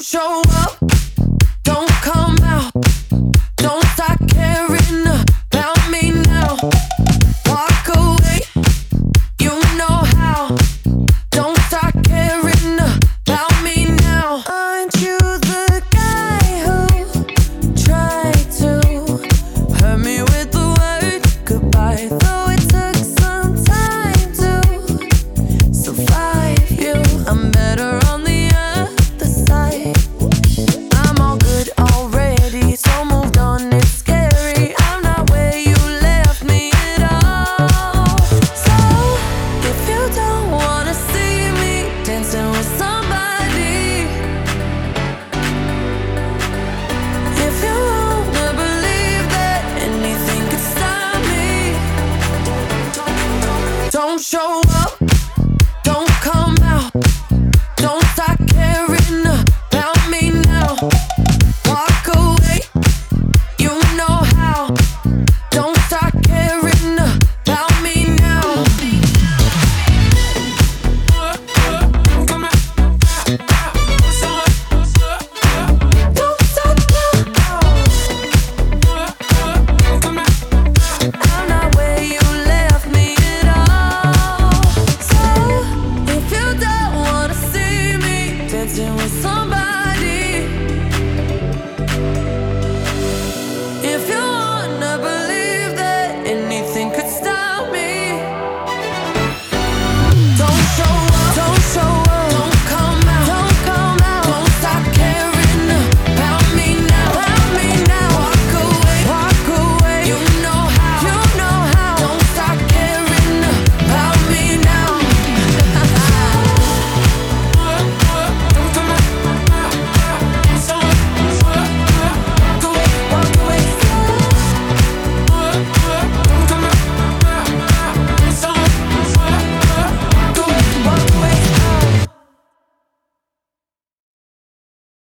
show up, don't come out, don't start caring about me now. Walk away, you know how. Don't start caring about me now. Aren't you the guy who tried to hurt me with the word goodbye? Though it took some time to survive you, I'm better on the other side. I'm all good already, so moved on, it's scary. I'm not where you left me at all. So if you don't wanna see me dancing with somebody, if you wanna believe that anything could stop me, don't show up, don't come out, don't start caring about me now. Walk away, you know how. Don't start caring about me now. Don't start now. I'm not where you left me at all. So if you don't wanna see me dancing with someone